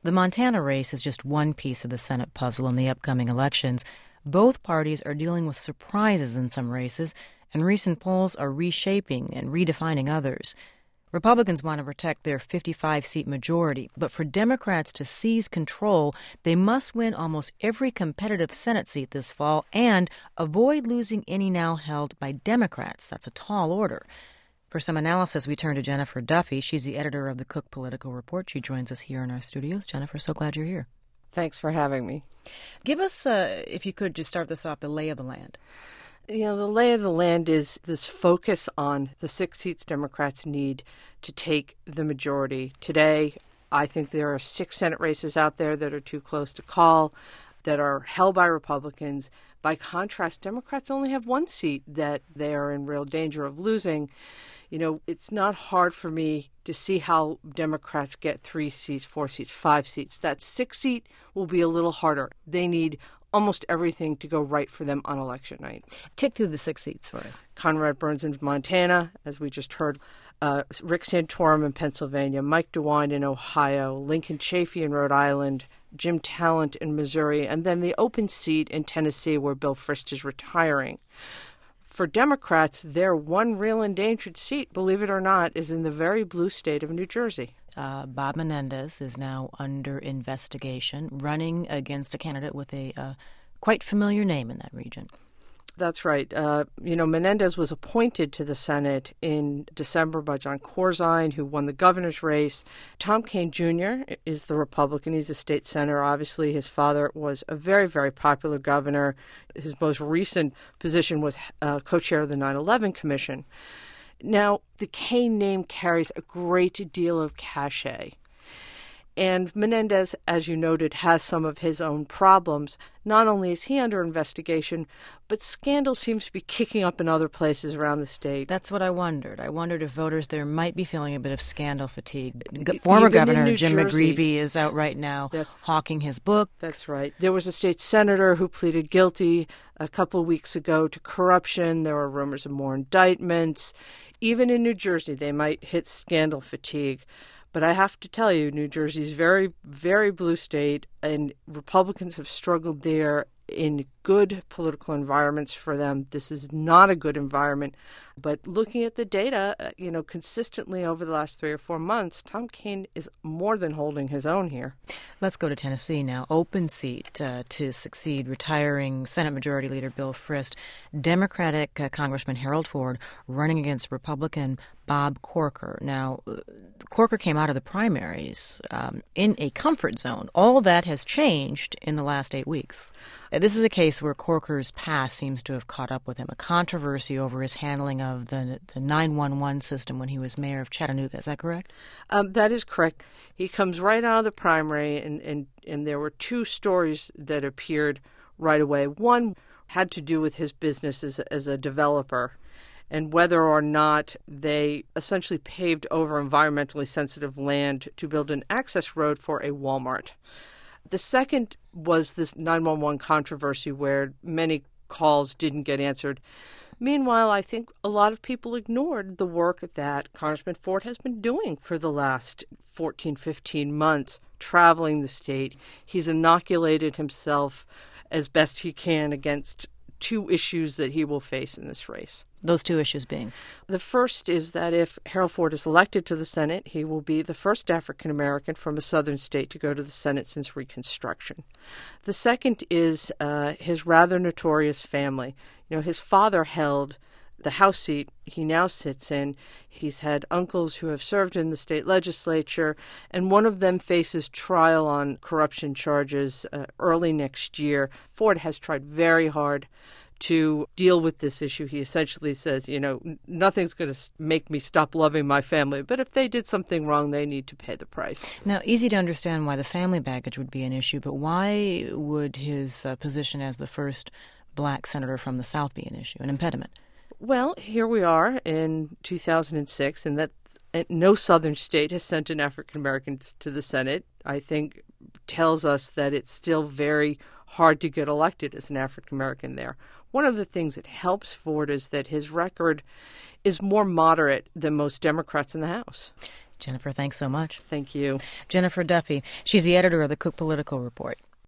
The Montana race is just one piece of the Senate puzzle in the upcoming elections. Both parties are dealing with surprises in some races, and recent polls are reshaping and redefining others. Republicans want to protect their 55-seat majority, but for Democrats to seize control, they must win almost every competitive Senate seat this fall and avoid losing any now held by Democrats. That's a tall order. For some analysis, we turn to Jennifer Duffy. She's the editor of the Cook Political Report. She joins us here in our studios. Jennifer, so glad you're here. Thanks for having me. Give us, if you could, just start this off, the lay of the land. You know, the lay of the land is this focus on the 6 seats Democrats need to take the majority. Today, I think there are 6 Senate races out there that are too close to call, that are held by Republicans. By contrast, Democrats only have 1 seat that they are in real danger of losing. You know, it's not hard for me to see how Democrats get 3 seats, 4 seats, 5 seats. That 6 seat will be a little harder. They need almost everything to go right for them on election night. Tick through the 6 seats for us. Conrad Burns in Montana, as we just heard, Rick Santorum in Pennsylvania, Mike DeWine in Ohio, Lincoln Chafee in Rhode Island, Jim Talent in Missouri, and then the open seat in Tennessee where Bill Frist is retiring. For Democrats, their one real endangered seat, believe it or not, is in the very blue state of New Jersey. Bob Menendez is now under investigation, running against a candidate with a quite familiar name in that region. That's right. Menendez was appointed to the Senate in December by John Corzine, who won the governor's race. Tom Kean Jr. is the Republican. He's a state senator. Obviously, his father was a very, very popular governor. His most recent position was co-chair of the 9/11 Commission. Now, the Kean name carries a great deal of cachet. And Menendez, as you noted, has some of his own problems. Not only is he under investigation, but scandal seems to be kicking up in other places around the state. That's what I wondered. I wondered if voters there might be feeling a bit of scandal fatigue. Former Governor Jim McGreevey is out right now hawking his book. That's right. There was a state senator who pleaded guilty a couple of weeks ago to corruption. There were rumors of more indictments. Even in New Jersey, they might hit scandal fatigue. But I have to tell you, New Jersey is very, very blue state, and Republicans have struggled there in good political environments for them. This is not a good environment. But looking at the data, consistently over the last 3 or 4 months, Tom Kean is more than holding his own here. Let's go to Tennessee now. Open seat to succeed retiring Senate Majority Leader Bill Frist. Democratic Congressman Harold Ford running against Republican Bob Corker. Now, Corker came out of the primaries in a comfort zone. All that has changed in the last 8 weeks. This is a case where Corker's past seems to have caught up with him, a controversy over his handling of the 911 system when he was mayor of Chattanooga. Is that correct? That is correct. He comes right out of the primary, and there were 2 stories that appeared right away. One had to do with his business as a developer and whether or not they essentially paved over environmentally sensitive land to build an access road for a Walmart. The second was this 911 controversy where many calls didn't get answered. Meanwhile, I think a lot of people ignored the work that Congressman Ford has been doing for the last 14, 15 months, traveling the state. He's inoculated himself as best he can against 2 issues that he will face in this race. Those 2 issues being? The first is that if Harold Ford is elected to the Senate, he will be the first African-American from a southern state to go to the Senate since Reconstruction. The second is his rather notorious family. His father held the House seat he now sits in. He's had uncles who have served in the state legislature, and one of them faces trial on corruption charges early next year. Ford has tried very hard to deal with this issue. He essentially says, nothing's going to make me stop loving my family, but if they did something wrong, they need to pay the price. Now, easy to understand why the family baggage would be an issue, but why would his position as the first black senator from the South be an issue, an impediment? Well, here we are in 2006, and that no southern state has sent an African American to the Senate, I think tells us that it's still very hard to get elected as an African American there. One of the things that helps Ford is that his record is more moderate than most Democrats in the House. Jennifer, thanks so much. Thank you. Jennifer Duffy. She's the editor of the Cook Political Report.